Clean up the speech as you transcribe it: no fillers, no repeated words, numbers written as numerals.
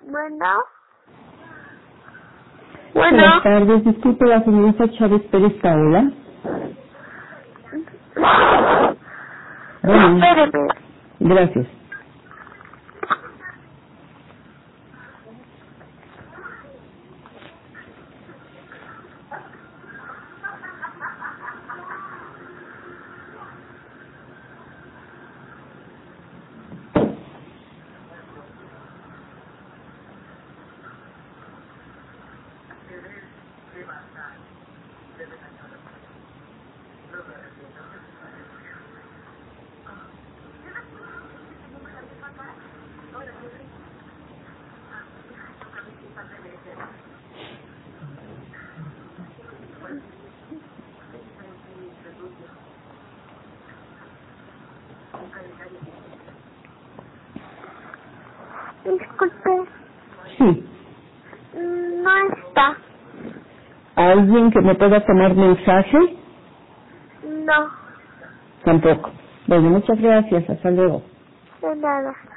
Bueno. Buenas tardes, disculpe la señorita Chávez Pérez Paola. Bueno, Espéreme. gracias. Disculpe. Sí. No está. ¿Alguien que me pueda tomar mensaje? No. Tampoco. Bueno, muchas gracias. Hasta luego. De nada.